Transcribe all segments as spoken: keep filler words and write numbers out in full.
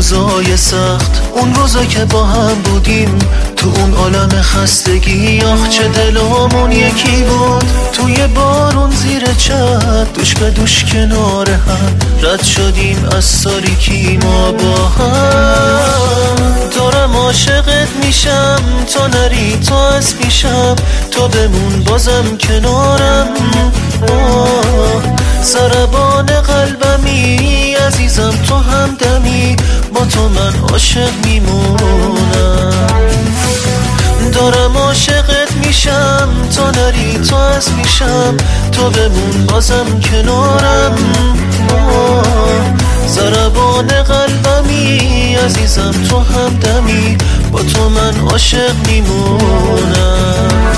روزای سخت، اون روزا که با هم بودیم تو اون عالم خستگی. آخ چه دلمون یکی بود توی بارون زیر چت، دوش به دوش کنار هم رد شدیم از تاریکی ما با هم. دارم عاشقت میشم تا نری تو از پیشم، تا بمون بازم کنارم. سربان قلبمی عزیزم تو همدمی، با تو من عاشق میمونم. دارم عاشقت میشم تا نری تو از پیشم، تا بمون بازم کنارم. سربان قلبمی عزیزم تو همدمی، با تو من عاشق میمونم.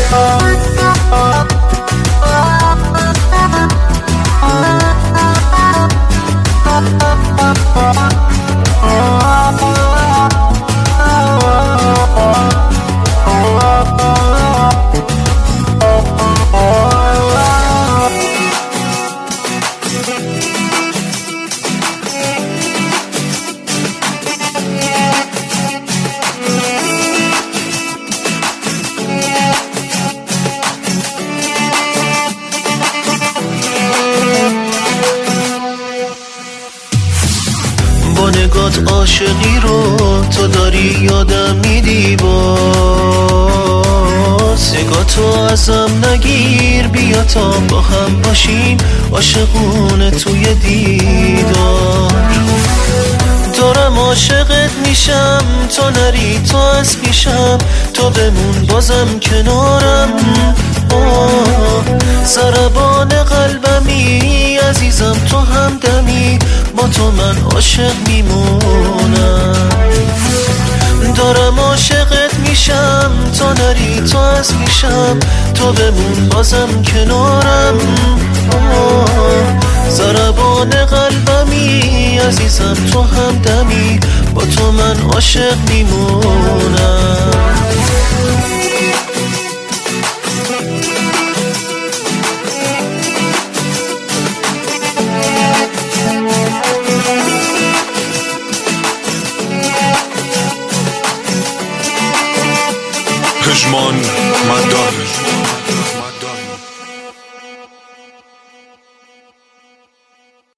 با نگات عاشقی رو تو داری یادم میدی، باز نگاتو ازم نگیر، بیا تا با هم باشیم عاشقونه توی دیدار. دارم عاشقت میشم تا نری تو از پیشم، تا بمون بازم کنارم. سربان قلبمی عزیزم تو همدمی، با تو من عاشق میمونم. دارم عاشقت میشم تا نری تو از پیشم، تا بمون بازم کنارم. سربان قلبمی عزیزم تو همدمی، با تو من عاشق میمونم.